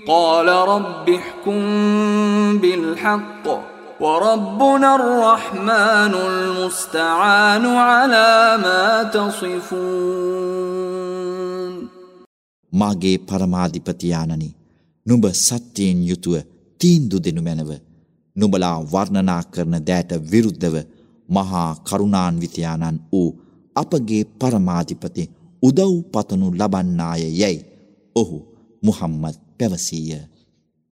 قال رب احكم بالحق وربنا الرحمن المستعان على ما تصفون. මාගේ පරමාධිපති ආනනි, නුඹ සත්‍යයෙන් යුතුව තීන්දුව දෙනු මැනව. නුඹලා වර්ණනා කරන දෑට විරුද්ධව මහා කරුණාන්විතයාණන් වූ අපගේ පරමාධිපති උදව් පතනු ලබන්නාය යැයි ඔහු මුහම්මද් පැවසීය.